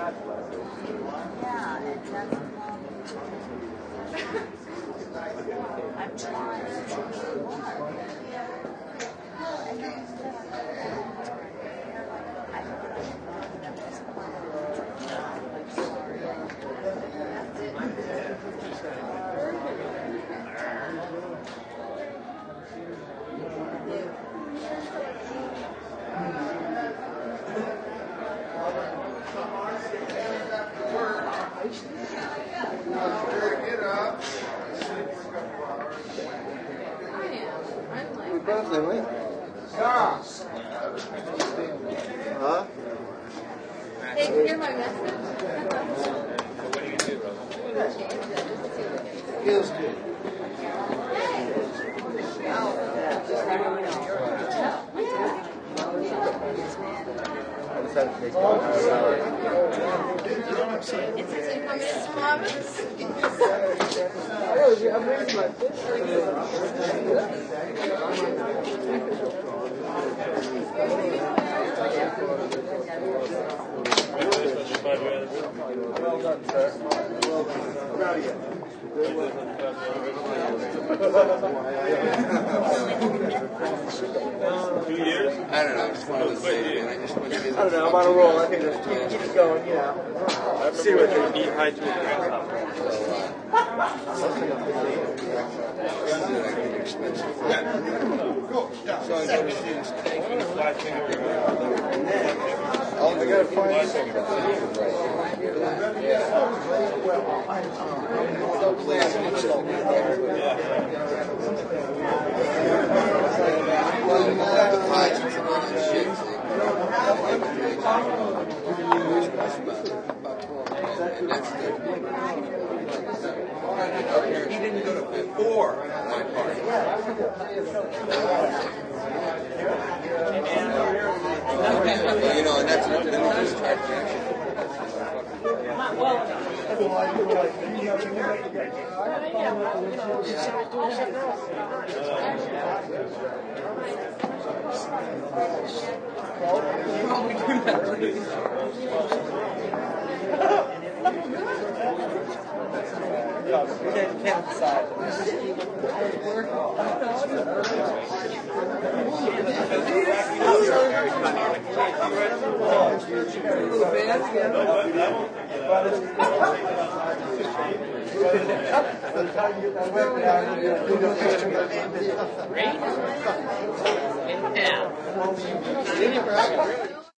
I'm trying to Huh? Hey, can you hear my message? What do you do, Rose? Feels good. I decided to take It's 15 minutes to promise. I'm raising my fist. Well done, sir. Proud of you. 2 years? I don't know, just one of those things. I just want to I don't know, I'm on a roll. I think just keep it going, you know. See what you need high to expensive. So I go to students taking I gotta find He didn't go to before my party. You know, and that's then we just tried to actually. We can't decide. Right? And now.